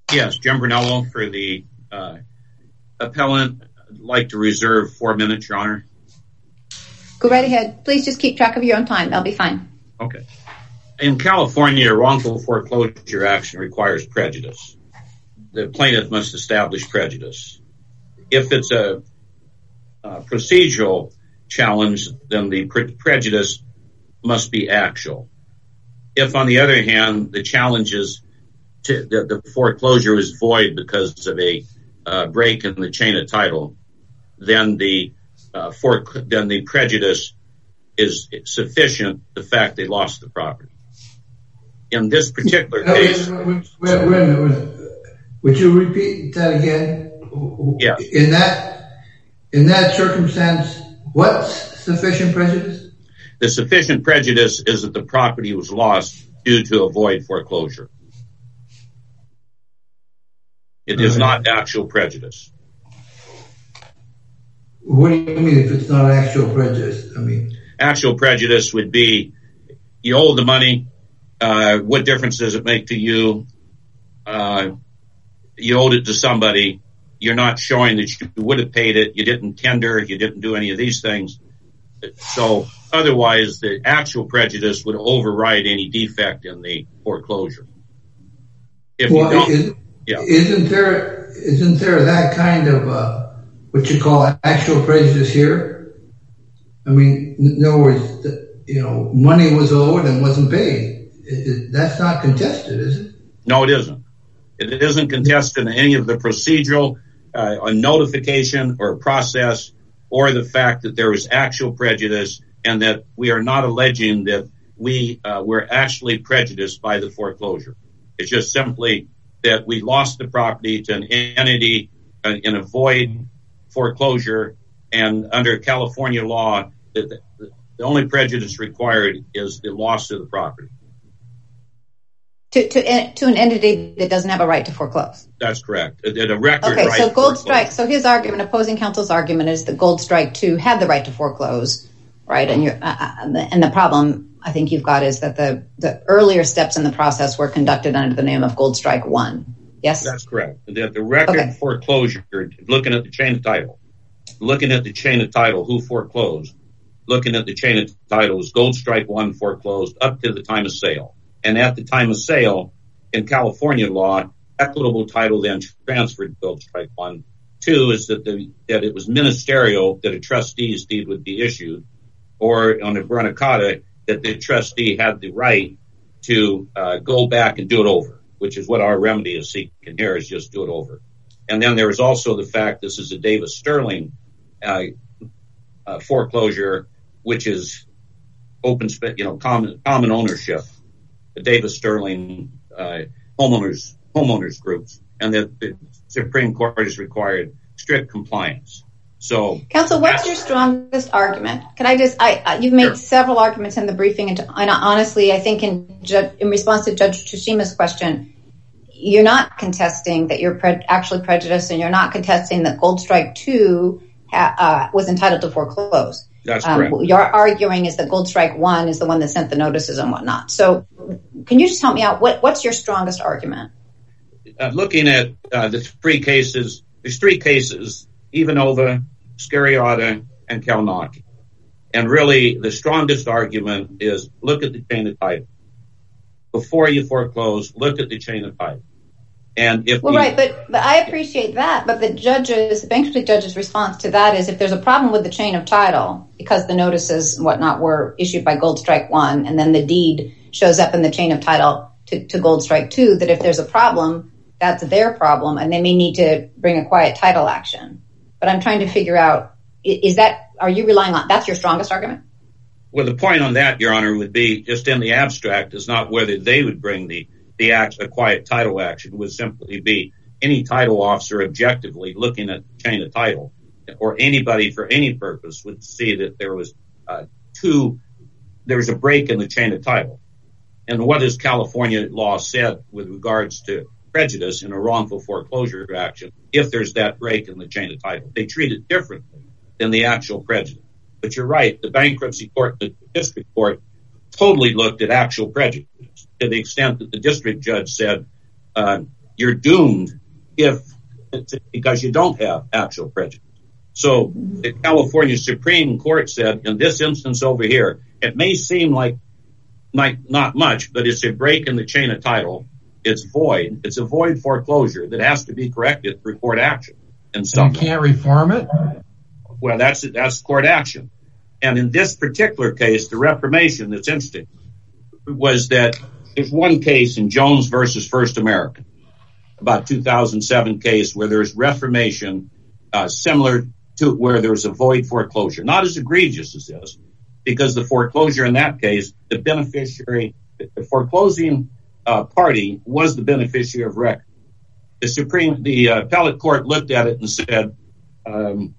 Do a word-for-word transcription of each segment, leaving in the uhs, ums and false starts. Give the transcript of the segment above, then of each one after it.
Yes, Jim Brunello for the uh, appellant. I'd like to reserve four minutes, Your Honor. Go right ahead. Please just keep track of your own time. That'll be fine. Okay. In California, a wrongful foreclosure action requires prejudice. The plaintiff must establish prejudice. If it's a, a procedural challenge, then the pre- prejudice must be actual. If, on the other hand, the challenge is to, the, the foreclosure is void because of a uh, break in the chain of title, then the uh, for, then the prejudice is sufficient. The fact they lost the property. In this particular case, wait, wait, wait, wait. Would you repeat that again? Yeah. In that in that circumstance, what's sufficient prejudice? The sufficient prejudice is that the property was lost due to a void foreclosure. It is not actual prejudice. What do you mean if it's not actual prejudice? I mean, actual prejudice would be you owe the money. Uh, what difference does it make to you? Uh, you owed it to somebody. You're not showing that you would have paid it. You didn't tender. You didn't do any of these things. So otherwise, the actual prejudice would override any defect in the foreclosure. If well, you don't, is, yeah. isn't there isn't there that kind of uh, what you call actual prejudice here? I mean, in other words, you know, money was owed and wasn't paid. It, it, that's not contested, is it? No, it isn't. It isn't contested in any of the procedural, uh, a notification or a process, or the fact that there was actual prejudice and that we are not alleging that we uh, were actually prejudiced by the foreclosure. It's just simply that we lost the property to an entity uh, in a void foreclosure, and under California law, the, the only prejudice required is the loss of the property. To, to to an entity that doesn't have a right to foreclose. That's correct. A, a record okay, right so Gold foreclose. Strike. So his argument, opposing counsel's argument, is that Gold Strike two had the right to foreclose, right? And you're, uh, and the problem I think you've got is that the the earlier steps in the process were conducted under the name of Gold Strike one. Yes, that's correct. That the record okay. foreclosure, looking at the chain of title, looking at the chain of title, who foreclosed, looking at the chain of titles, Gold Strike one foreclosed up to the time of sale. And at the time of sale, in California law, equitable title then transferred to Gold Strike one. Two is that the that it was ministerial that a trustee's deed would be issued, or on a Bernacata that the trustee had the right to uh, go back and do it over, which is what our remedy is seeking here, is just do it over. And then there is also the fact this is a Davis Sterling uh, uh, foreclosure, which is open, you know, common common ownership. The Davis Sterling uh, homeowners homeowners groups, and that the Supreme Court has required strict compliance. So, counsel, what's your strongest argument? Can I just? I uh, you've made sure. several arguments in the briefing, and, and honestly, I think in ju- in response to Judge Tsushima's question, you're not contesting that you're pre- actually prejudiced, and you're not contesting that Gold Strike two ha- uh, was entitled to foreclose. That's correct. Um, you're arguing is that Gold Strike one is the one that sent the notices and whatnot. So can you just help me out? What, what's your strongest argument? Uh, looking at uh, the three cases, there's three cases, Ivanova, Scariota, and Kalnaki. And really the strongest argument is look at the chain of title. Before you foreclose, look at the chain of title. And if well, we, right, but, but I appreciate that. But the judge's, the bankruptcy judge's response to that is if there's a problem with the chain of title because the notices and whatnot were issued by Gold Strike one, and then the deed shows up in the chain of title to, to Gold Strike two, that if there's a problem, that's their problem, and they may need to bring a quiet title action. But I'm trying to figure out, is that, are you relying on, that's your strongest argument? Well, the point on that, Your Honor, would be just in the abstract is not whether they would bring the The act, a quiet title action would simply be any title officer objectively looking at the chain of title, or anybody for any purpose would see that there was uh, two, there was a break in the chain of title. And what has California law said with regards to prejudice in a wrongful foreclosure action if there's that break in the chain of title? They treat it differently than the actual prejudice. But you're right, the bankruptcy court, the district court, totally looked at actual prejudice to the extent that the district judge said, uh, you're doomed if because you don't have actual prejudice. So the California Supreme Court said in this instance over here, it may seem like, like not much, but it's a break in the chain of title. It's void. It's a void foreclosure that has to be corrected through court action. And you can't reform it? Well, that's that's court action. And in this particular case, the reformation that's interesting was that there's one case in Jones versus First American, about two thousand seven case where there's reformation uh, similar to where there's a void foreclosure, not as egregious as this, because the foreclosure in that case, the beneficiary, the foreclosing uh, party was the beneficiary of record. The Supreme, the uh, appellate court looked at it and said, um,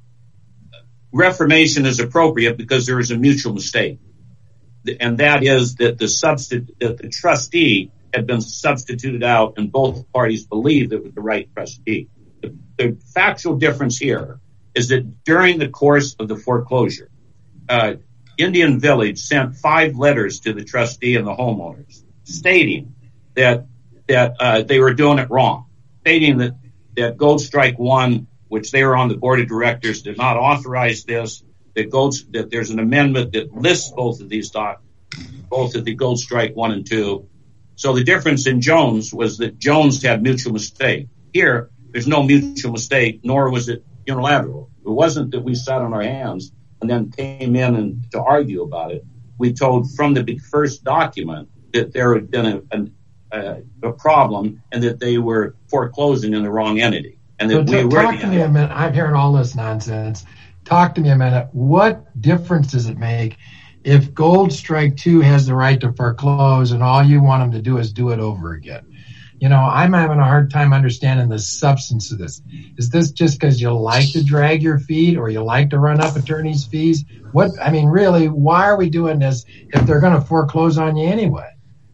reformation is appropriate because there is a mutual mistake. And that is that the substitute, that the trustee had been substituted out and both parties believed it was the right trustee. The, the factual difference here is that during the course of the foreclosure, uh, Indian Village sent five letters to the trustee and the homeowners stating that, that, uh, they were doing it wrong, stating that, that Gold Strike One, which they were on the board of directors, did not authorize this, that Gold, that there's an amendment that lists both of these doc, both of the Gold Strike One and Two. So the difference in Jones was that Jones had mutual mistake. Here, there's no mutual mistake, nor was it unilateral. It wasn't that we sat on our hands and then came in and to argue about it. We told from the first document that there had been a, a, a problem and that they were foreclosing in the wrong entity. And that so we t- were talk to me a minute. I'm hearing all this nonsense. Talk to me a minute. What difference does it make if Gold Strike Two has the right to foreclose and all you want them to do is do it over again? You know, I'm having a hard time understanding the substance of this. Is this just because you like to drag your feet or you like to run up attorney's fees? What, I mean, really, why are we doing this if they're going to foreclose on you anyway?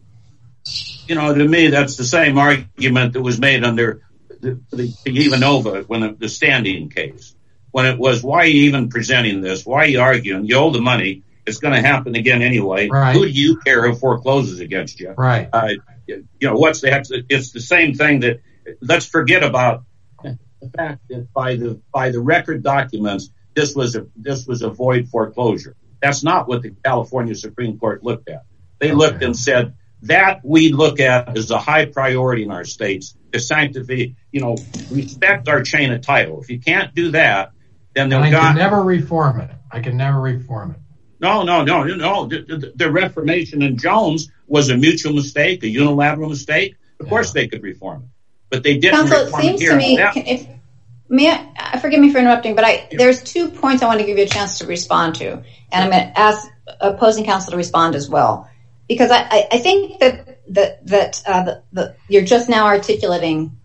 You know, to me, that's the same argument that was made under the, the, the Ivanova when it, the standing case. When it was, why are you even presenting this? Why are you arguing? You owe the money. It's going to happen again anyway. Right. Who do you care who forecloses against you? Right. Uh, you know, what's the, it's the same thing that, let's forget about the fact that by the, by the record documents, this was a, this was a void foreclosure. That's not what the California Supreme Court looked at. They okay. looked and said that we look at as a high priority in our states to sanctify, you know, respect our chain of title. If you can't do that, then they'll I got, can never reform it. I can never reform it. No, no, no, no. The, the, the reformation in Jones was a mutual mistake, a unilateral mistake. Of yeah. course they could reform it, but they didn't Counsel, reform it seems it here. To me, if, may I, forgive me for interrupting, but I, yeah. there's two points I want to give you a chance to respond to, and I'm going to ask opposing counsel to respond as well, because I, I, I think that that that uh, the, the, you're just now articulating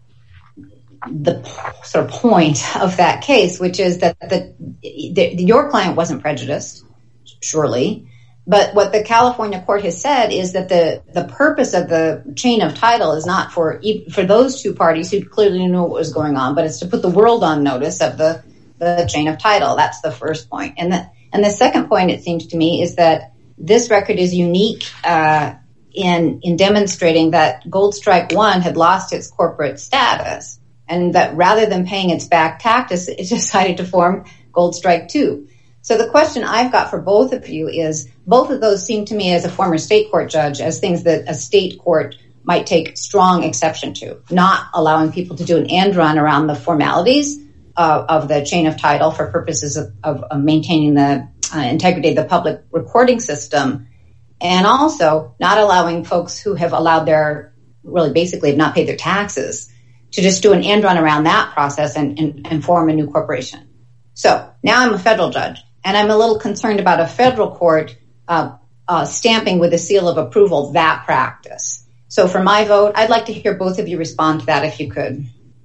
the sort of point of that case, which is that the, the your client wasn't prejudiced. Surely. But what the California court has said is that the, the purpose of the chain of title is not for for those two parties who clearly knew what was going on, but it's to put the world on notice of the, the chain of title. That's the first point. And the, and the second point, it seems to me, is that this record is unique uh, in, in demonstrating that Gold Strike One had lost its corporate status, and that rather than paying its back taxes, it decided to form Gold Strike Two. So the question I've got for both of you is, both of those seem to me as a former state court judge as things that a state court might take strong exception to, not allowing people to do an end run around the formalities uh, of the chain of title for purposes of, of, of maintaining the uh, integrity of the public recording system, and also not allowing folks who have allowed their, really basically have not paid their taxes to just do an end run around that process and, and, and form a new corporation. So now I'm a federal judge. And I'm a little concerned about a federal court uh, uh, stamping with a seal of approval that practice. So for my vote, I'd like to hear both of you respond to that if you could.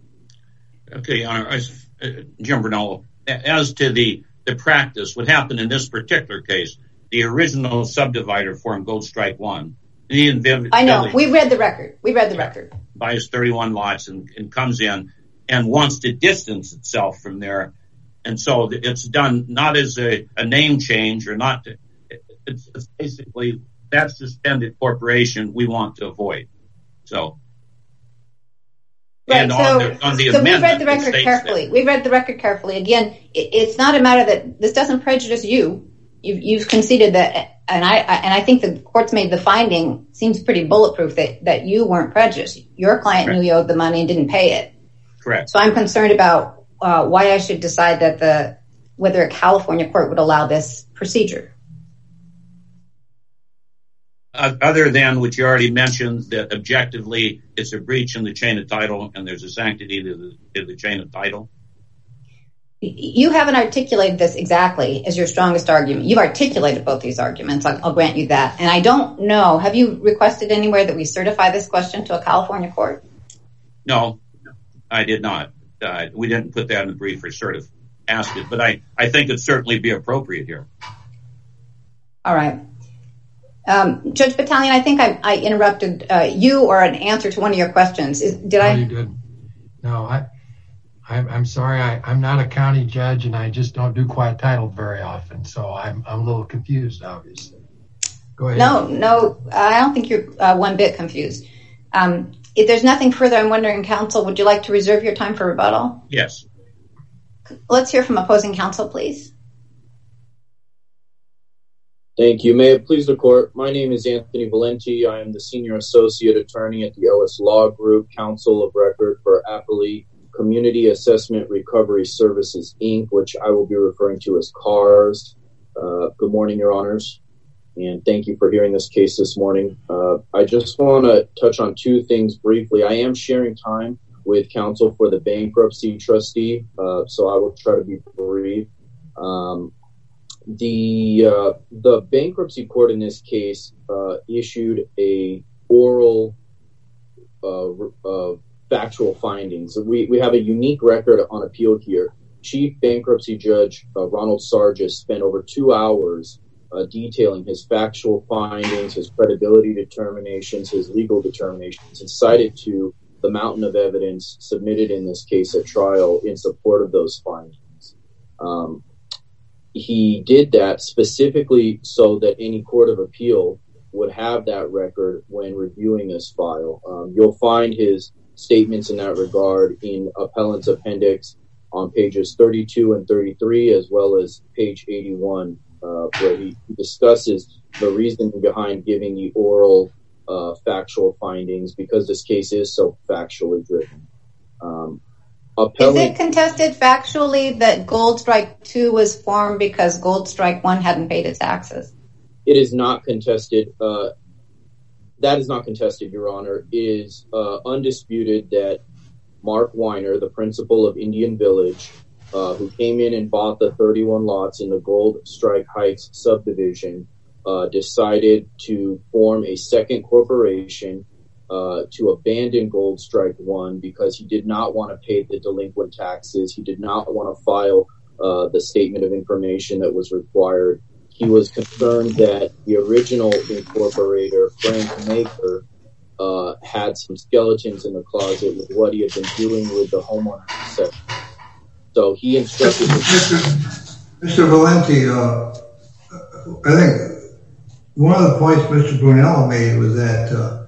Okay, Your Honor, uh, Jim Brunello, as to the, the practice, what happened in this particular case, the original subdivider formed Gold Strike One. Indian Village, I know, we read the record. We read the record. Buys thirty-one lots and, and comes in and wants to distance itself from there. And so it's done not as a, a name change or not. To, it's, it's basically that suspended corporation we want to avoid. So Right. And so, on the, on the so amendment, we've read the record carefully. That. We've read the record carefully. Again, it, it's not a matter that this doesn't prejudice you. You've, you've conceded that, and I, I and I think the court's made the finding seems pretty bulletproof that, that you weren't prejudiced. Your client Correct. Knew you owed the money and didn't pay it. Correct. So I'm concerned about uh, why I should decide that the whether a California court would allow this procedure. Uh, other than what you already mentioned, that objectively it's a breach in the chain of title and there's a sanctity to the, to the chain of title. You haven't articulated this exactly as your strongest argument. You've articulated both these arguments. I'll, I'll grant you that. And I don't know, have you requested anywhere that we certify this question to a California court? No, I did not. Uh, we didn't put that in the brief or sort of ask it, but I, I think it'd certainly be appropriate here. All right. Um, Judge Battalion, I think I, I interrupted uh, you or an answer to one of your questions. Is, did no, I? You did. No, I, I'm, I'm sorry. I, I'm not a county judge, and I just don't do quiet title very often, so I'm, I'm a little confused, obviously. Go ahead. No, no, I don't think you're uh, one bit confused. Um, if there's nothing further, I'm wondering, counsel, would you like to reserve your time for rebuttal? Yes. Let's hear from opposing counsel, please. Thank you. May it please the court. My name is Anthony Valenti. I am the senior associate attorney at the Ellis Law Group, counsel of record for Appley Community Assessment Recovery Services, Incorporated, which I will be referring to as CARS. Uh, good morning, Your Honors, and thank you for hearing this case this morning. Uh, I just want to touch on two things briefly. I am sharing time with counsel for the bankruptcy trustee, uh, so I will try to be brief. Um, The uh, the bankruptcy court in this case uh, issued a oral uh, uh, factual findings. We we have a unique record on appeal here. Chief Bankruptcy Judge uh, Ronald Sargis spent over two hours uh, detailing his factual findings, his credibility determinations, his legal determinations, and cited to the mountain of evidence submitted in this case at trial in support of those findings. Um, He did that specifically so that any court of appeal would have that record when reviewing this file. Um, you'll find his statements in that regard in appellant's appendix on pages thirty-two and thirty-three, as well as page eighty-one, uh, where he discusses the reasoning behind giving the oral uh, factual findings, because this case is so factually driven. Um, Appellant, is it contested factually that Gold Strike two was formed because Gold Strike one hadn't paid its taxes? It is not contested. Uh, that is not contested, Your Honor. It is uh, undisputed that Mark Weiner, the principal of Indian Village, uh, who came in and bought the thirty-one lots in the Gold Strike Heights subdivision, uh, decided to form a second corporation Uh, to abandon Gold Strike one because he did not want to pay the delinquent taxes. He did not want to file uh, the statement of information that was required. He was concerned that the original incorporator, Frank Maker, uh, had some skeletons in the closet with what he had been doing with the homeowner. So he instructed... Mister Mister Valenti, uh, I think one of the points Mister Brunello made was that uh,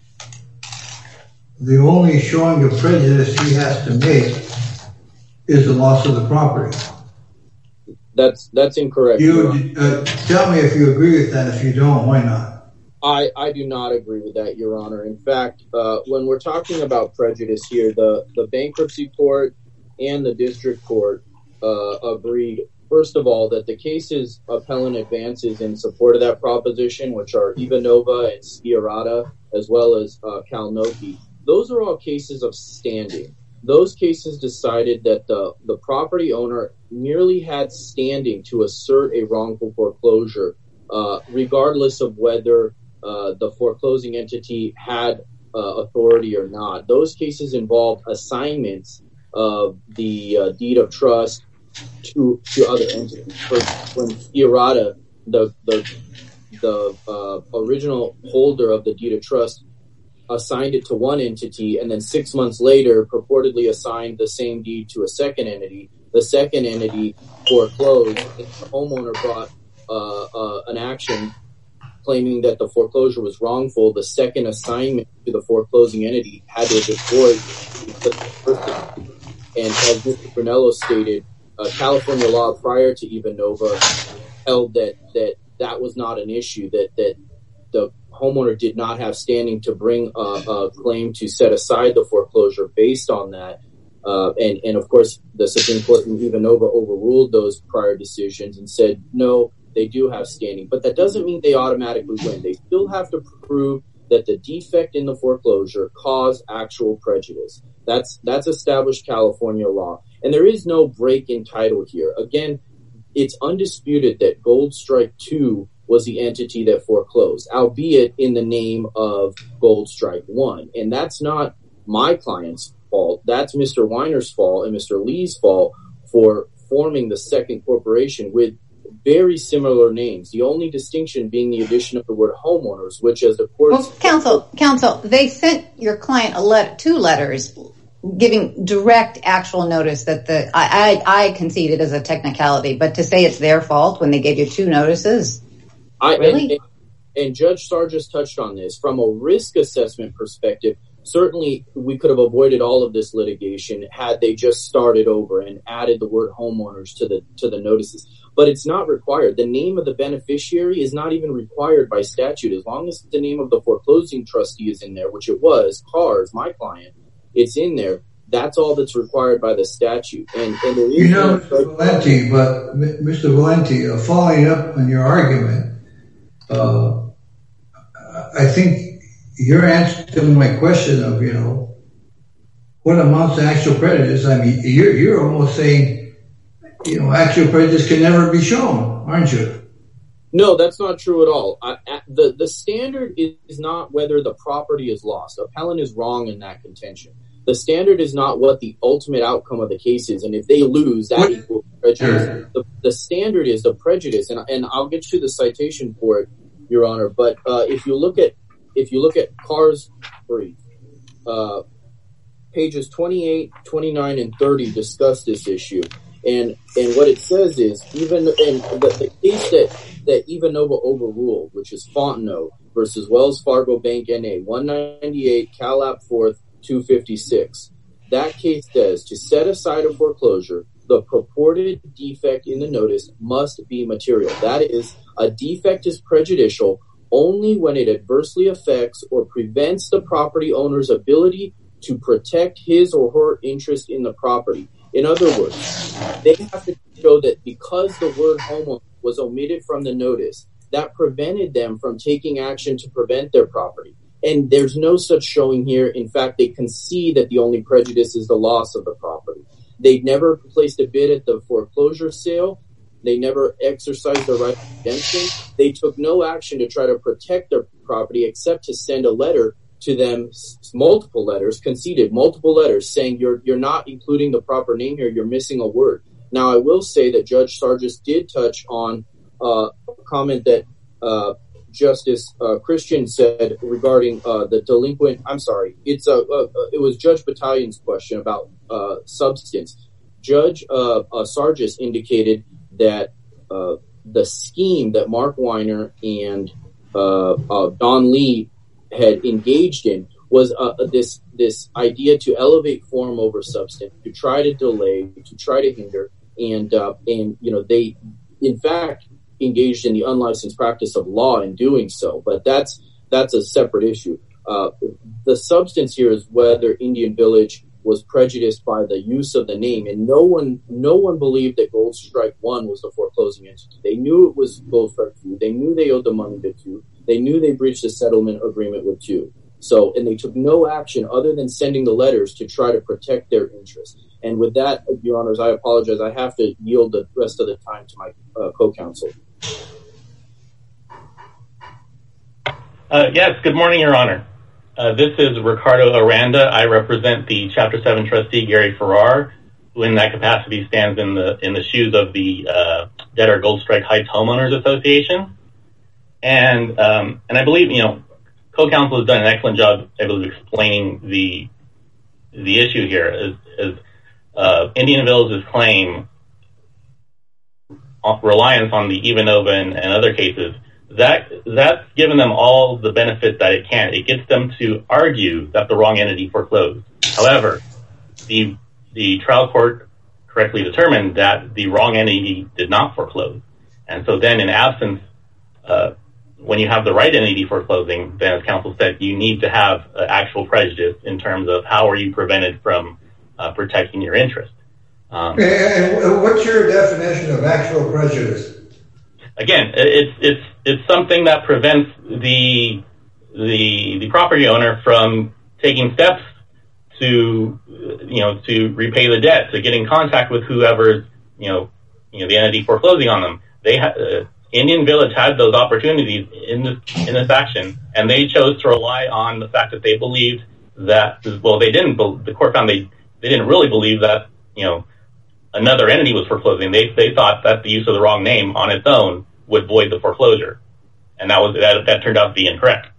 the only showing of prejudice he has to make is the loss of the property. That's that's incorrect. You uh, tell me if you agree with that. If you don't, why not? I, I do not agree with that, Your Honor. In fact, uh, when we're talking about prejudice here, the, the bankruptcy court and the district court uh, agreed, first of all, that the cases appellant advances in support of that proposition, which are Ivanova and Sciarrata, as well as uh, Kalnoki, those are all cases of standing. Those cases decided that the, the property owner merely had standing to assert a wrongful foreclosure, uh, regardless of whether uh, the foreclosing entity had uh, authority or not. Those cases involved assignments of the uh, deed of trust to to other entities. First, when Sciarrata, the the the uh, original holder of the deed of trust, assigned it to one entity, and then six months later purportedly assigned the same deed to a second entity. The second entity foreclosed, and the homeowner brought uh, uh, an action claiming that the foreclosure was wrongful, the second assignment to the foreclosing entity had to be void. And as Mister Brunello stated, uh, California law prior to Ivanova held that that that was not an issue, that that the homeowner did not have standing to bring a, a claim to set aside the foreclosure based on that. Uh, and, and of course, the Supreme Court in Ivanova overruled those prior decisions and said, no, they do have standing. But that doesn't mean they automatically win. They still have to prove that the defect in the foreclosure caused actual prejudice. That's that's established California law. And there is no break in title here. Again, it's undisputed that Gold Strike two was the entity that foreclosed, albeit in the name of Gold Strike one. And that's not my client's fault. That's Mister Weiner's fault and Mister Lee's fault for forming the second corporation with very similar names. The only distinction being the addition of the word homeowners, which as the court... Well, counsel, counsel, they sent your client a let- two letters giving direct actual notice that the... I, I, I concede it as a technicality, but to say it's their fault when they gave you two notices... I, really? And, and, and Judge Sargis touched on this. From a risk assessment perspective, certainly we could have avoided all of this litigation had they just started over and added the word homeowners to the to the notices. But it's not required. The name of the beneficiary is not even required by statute. As long as the name of the foreclosing trustee is in there, which it was, Cars, my client, it's in there. That's all that's required by the statute. And, and there is you know, Mister Valenti, but Mister Valenti, uh, following up on your argument, uh, I think your answer to my question of, you know, what amounts to actual prejudice, I mean, you're, you're almost saying, you know, actual prejudice can never be shown, aren't you? No, that's not true at all. I, the, the standard is not whether the property is lost. Appellant is wrong in that contention. The standard is not what the ultimate outcome of the case is, and if they lose, that equals prejudice. Sure. The, the standard is the prejudice, and, and I'll get you the citation for it, Your Honor. But uh, if you look at if you look at Carr's brief, uh, pages twenty-eight, twenty-nine, and thirty discuss this issue, and and what it says is even in the, the case that that Ivanova overruled, which is Fontenot versus Wells Fargo Bank N A, one ninety-eight Calap fourth. two fifty-six. That case says to set aside a foreclosure, the purported defect in the notice must be material. That is, a defect is prejudicial only when it adversely affects or prevents the property owner's ability to protect his or her interest in the property. In other words, they have to show that because the word homeowner was omitted from the notice, that prevented them from taking action to prevent their property. And there's no such showing here. In fact, they concede that the only prejudice is the loss of the property. They never placed a bid at the foreclosure sale. They never exercised their right of redemption. They took no action to try to protect their property except to send a letter to them, multiple letters, conceded multiple letters saying you're you're not including the proper name here. You're missing a word. Now, I will say that Judge Sargis did touch on uh, a comment that uh, Justice uh, Christian said regarding uh, the delinquent. I'm sorry. It's a, a, a it was Judge Battalion's question about uh, substance. Judge uh, uh, Sargis indicated that uh, the scheme that Mark Weiner and uh, uh, Don Lee had engaged in was uh, this this idea to elevate form over substance, to try to delay, to try to hinder, and uh, and you know they, in fact, engaged in the unlicensed practice of law in doing so. But that's that's a separate issue. Uh, the substance here is whether Indian Village was prejudiced by the use of the name, and no one no one believed that Gold Strike One was the foreclosing entity. They knew it was Gold Strike Two. They knew they owed the money to Two. They knew they breached a settlement agreement with Two. So, and they took no action other than sending the letters to try to protect their interests. And with that, Your Honors, I apologize. I have to yield the rest of the time to my uh, co-counsel. Uh, yes, good morning, Your Honor. Uh, this is Ricardo Aranda. I represent the Chapter seven trustee, Gary Farrar, who in that capacity stands in the in the shoes of the uh, debtor Gold Strike Heights Homeowners Association. And um, and I believe, you know, co-counsel has done an excellent job, I believe, explaining the the issue here. As, as uh, Indian Village's claim, reliance on the Ivanova and, and other cases, that that's given them all the benefit that it can. It gets them to argue that the wrong entity foreclosed. However, the the trial court correctly determined that the wrong entity did not foreclose. And so then in absence, uh, when you have the right entity foreclosing, then as counsel said, you need to have uh, actual prejudice in terms of how are you prevented from uh, protecting your interest. Um, and what's your definition of actual prejudice? Again, it's it's it's something that prevents the the the property owner from taking steps to you know to repay the debt, to get in contact with whoever you know you know the entity foreclosing on them. They ha- uh, Indian Village had those opportunities in this in this action, and they chose to rely on the fact that they believed that well they didn't the court found they they didn't really believe that you know another entity was foreclosing. They they thought that the use of the wrong name on its own would void the foreclosure, and that was that, that turned out to be incorrect.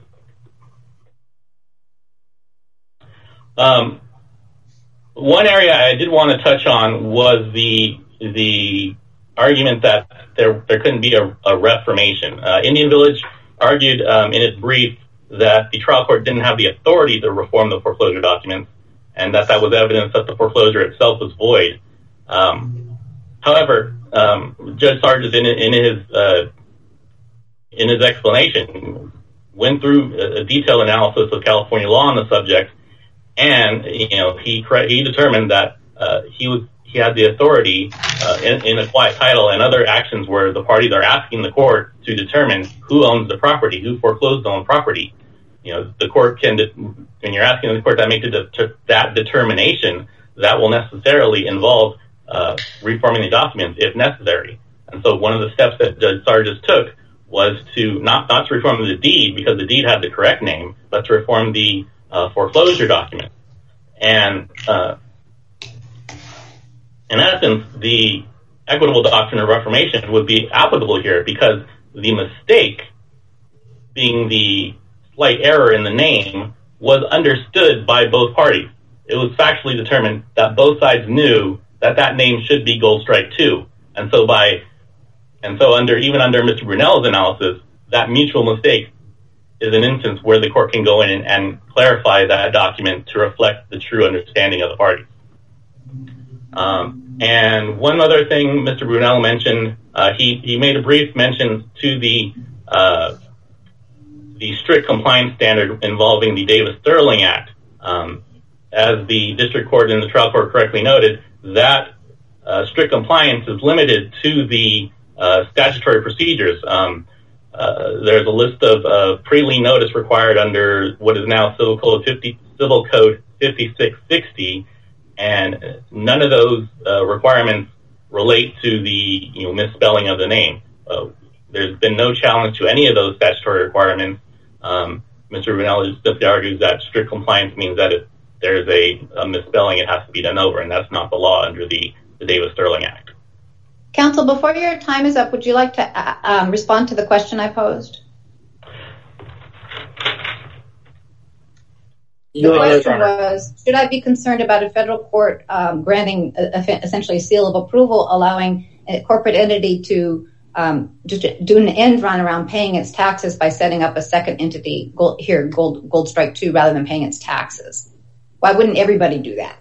Um, one area I did want to touch on was the the argument that there there couldn't be a, a reformation. Uh, Indian Village argued um, in its brief that the trial court didn't have the authority to reform the foreclosure documents, and that that was evidence that the foreclosure itself was void. Um, however, um, Judge Sargis, in, in his uh, in his explanation, went through a, a detailed analysis of California law on the subject, and you know he he determined that uh, he was he had the authority uh, in, in a quiet title and other actions where the parties are asking the court to determine who owns the property, who foreclosed on property. You know, the court can, when you're asking the court to make the, that determination, that will necessarily involve uh, reforming the documents if necessary. And so one of the steps that Judge Sargis took was to not, not to reform the deed because the deed had the correct name, but to reform the uh, foreclosure document. And uh, in essence, the equitable doctrine of reformation would be applicable here because the mistake, being the slight error in the name, was understood by both parties. It was factually determined that both sides knew that that name should be Gold Strike two. And so by, and so under, even under Mister Brunel's analysis, that mutual mistake is an instance where the court can go in and, and clarify that document to reflect the true understanding of the parties. Um, and one other thing Mister Brunel mentioned, uh, he, he made a brief mention to the, uh, the strict compliance standard involving the Davis-Sterling Act. Um, as the district court and the trial court correctly noted, that uh, strict compliance is limited to the uh, statutory procedures. Um, uh, there's a list of uh, pre-lien notice required under what is now Civil Code fifty, Civil Code fifty-six sixty, and none of those uh, requirements relate to the you know misspelling of the name. Uh, there's been no challenge to any of those statutory requirements. Um, Mister Brunel just simply argues that strict compliance means that if there's a, a misspelling, it has to be done over, and that's not the law under the, the Davis-Sterling Act. Counsel, before your time is up, would you like to uh, um, respond to the question I posed? The question was, should I be concerned about a federal court um, granting a, a, essentially a seal of approval, allowing a corporate entity to um, do, do an end run around paying its taxes by setting up a second entity, gold, here, Gold, Gold Strike two, rather than paying its taxes? Why wouldn't everybody do that?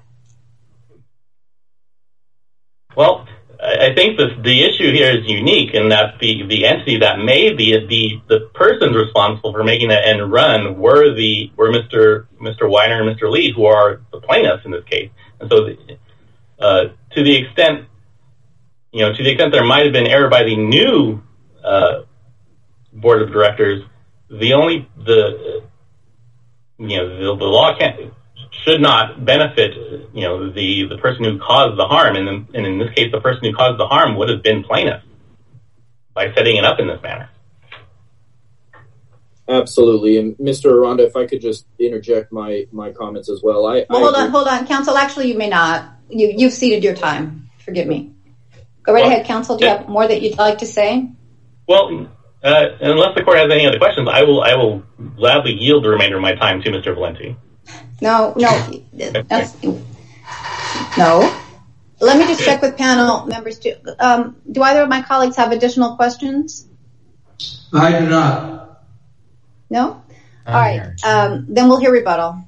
Well, I think the, the issue here is unique in that the, the entity that made the, the the persons responsible for making that end run were the were Mister Mister Weiner and Mister Lee, who are the plaintiffs in this case. And so, the, uh, to the extent, you know, to the extent there might have been error by the new uh, board of directors, the only the you know the, the law can't. should not benefit, you know, the, the person who caused the harm. And, in, and in this case, the person who caused the harm would have been plaintiff by setting it up in this manner. Absolutely. And Mister Aranda, if I could just interject my, my comments as well. I, well, I hold agree. on, hold on. Counsel, actually, you may not. You, you've ceded your time. Forgive me. Go right well, ahead, Counsel. Do you yeah. have more that you'd like to say? Well, uh, unless the court has any other questions, I will I will gladly yield the remainder of my time to Mister Valenti. No, no, that's, no. Let me just check with panel members too. Um, do either of my colleagues have additional questions? I do not. No? I'm All right. here. Um, then we'll hear rebuttal.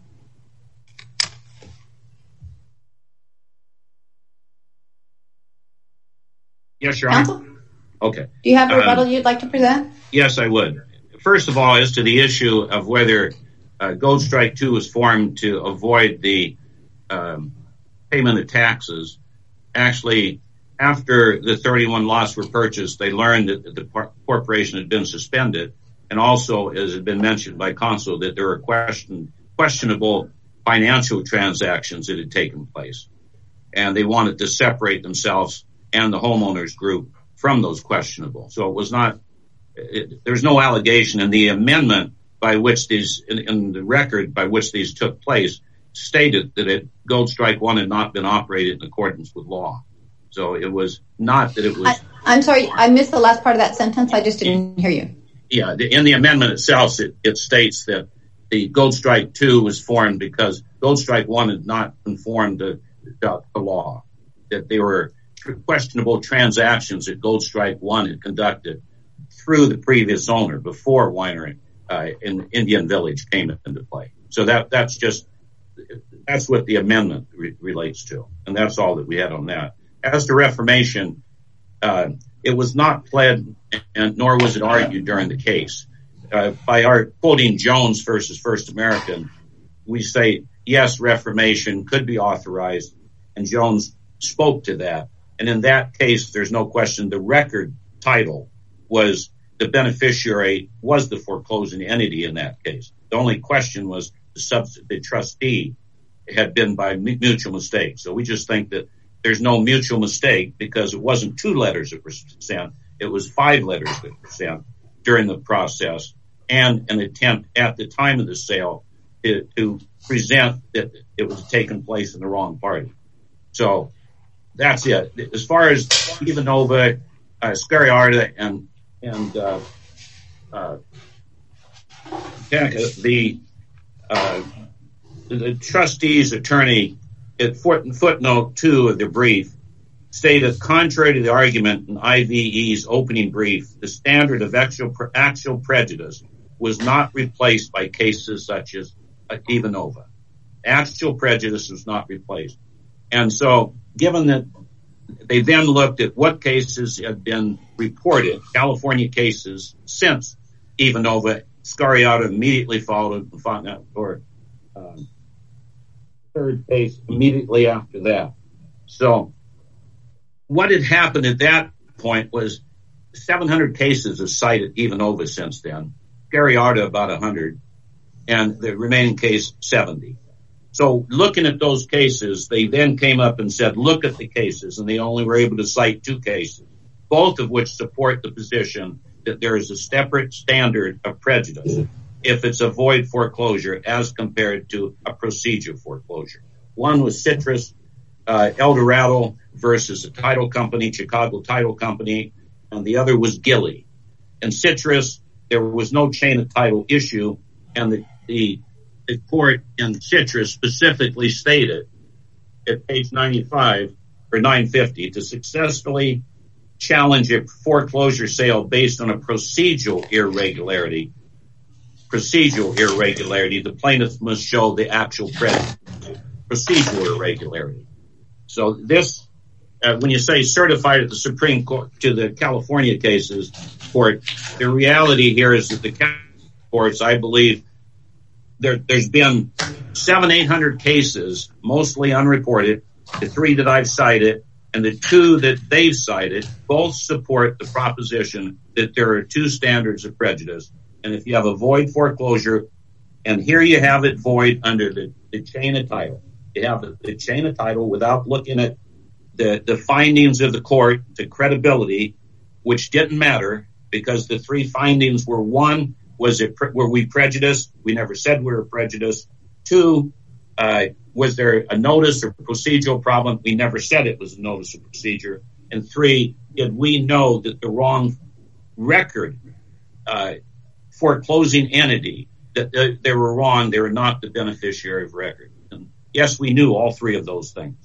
Yes, Your Honor. Counsel? Okay. Do you have a rebuttal Um, you'd like to present? Yes, I would. First of all, as to the issue of whether uh, Gold Strike two was formed to avoid the um, payment of taxes, actually, after the thirty-one lots were purchased, they learned that the corporation had been suspended, and also, as had been mentioned by counsel, that there were question, questionable financial transactions that had taken place, and they wanted to separate themselves and the homeowners group from those questionable. So it was not, it, there's no allegation in the amendment by which these, in, in the record by which these took place, stated that it, Gold Strike one had not been operated in accordance with law. So it was not that it was. I, I'm sorry, I missed the last part of that sentence. I just didn't hear you. Yeah, the, in the amendment itself, it, it states that the Gold Strike two was formed because Gold Strike one had not conformed to, to, to law, that they were questionable transactions that Gold Strike one had conducted through the previous owner before Winery uh, in Indian Village came into play. So that that's just, that's what the amendment re- relates to. And that's all that we had on that. As to reformation, uh, it was not pled and nor was it argued during the case. Uh, by our quoting Jones versus First American, we say, yes, reformation could be authorized, and Jones spoke to that. And in that case, there's no question the record title was the beneficiary was the foreclosing entity in that case. The only question was the, subs- the trustee had been by mutual mistake. So we just think that there's no mutual mistake because it wasn't two letters that were sent. It was five letters that were sent during the process and an attempt at the time of the sale to, to present that it was taking place in the wrong party. So that's it. As far as Ivanova, uh, Scariarda, and and uh, uh, the uh, the trustee's attorney at foot, footnote two of the brief stated, contrary to the argument in I V E's opening brief, the standard of actual actual prejudice was not replaced by cases such as uh, Ivanova. Actual prejudice was not replaced, and so given that. They then looked at what cases had been reported, California cases, since Ivanova. Scariarda immediately followed, or um, third case immediately after that. So what had happened at that point was seven hundred cases have cited Ivanova since then, Scariarda about one hundred, and the remaining case seventy. So looking at those cases, they then came up and said, look at the cases, and they only were able to cite two cases, both of which support the position that there is a separate standard of prejudice if it's a void foreclosure as compared to a procedure foreclosure. One was Citrus, uh, Eldorado versus a title company, Chicago Title Company, and the other was Gilly. In Citrus, there was no chain of title issue, and the, the The court in Citrus specifically stated at page ninety-five or nine fifty to successfully challenge a foreclosure sale based on a procedural irregularity. Procedural irregularity. The plaintiff must show the actual prejudice. Procedural irregularity. So this, uh, when you say certified at the Supreme Court to the California cases court, the reality here is that the courts, I believe, There, there's been seven, eight hundred cases, mostly unreported. The three that I've cited and the two that they've cited both support the proposition that there are two standards of prejudice. And if you have a void foreclosure, and here you have it void under the, the chain of title, you have the, the chain of title without looking at the, the findings of the court, the credibility, which didn't matter because the three findings were one, Was it, were we prejudiced? We never said we were prejudiced. Two, uh, was there a notice or procedural problem? We never said it was a notice or procedure. And three, did we know that the wrong record, uh, foreclosing entity, that they, they were wrong, they were not the beneficiary of record? And yes, we knew all three of those things.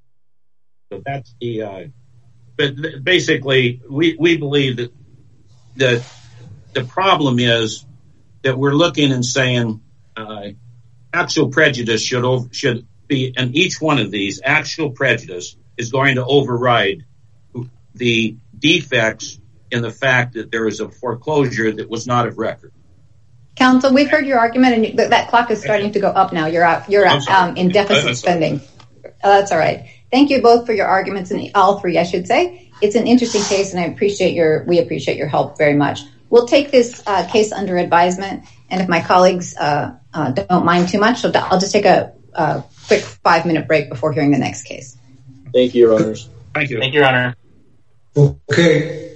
So that's the, uh, but basically we, we believe that the the problem is that we're looking and saying uh, actual prejudice should over, should be, and each one of these actual prejudice is going to override the defects in the fact that there is a foreclosure that was not of record. Counsel, we've heard your argument, and th- that clock is starting to go up now. You're out. You're out, um, in deficit spending. Oh, that's all right. Thank you both for your arguments, and all three, I should say. It's an interesting case, and I appreciate your. We appreciate your help very much. We'll take this uh, case under advisement, and if my colleagues uh, uh, don't mind too much, I'll, I'll just take a, a quick five-minute break before hearing the next case. Thank you, Your Honors. Thank you. Thank you, Your Honor. Okay.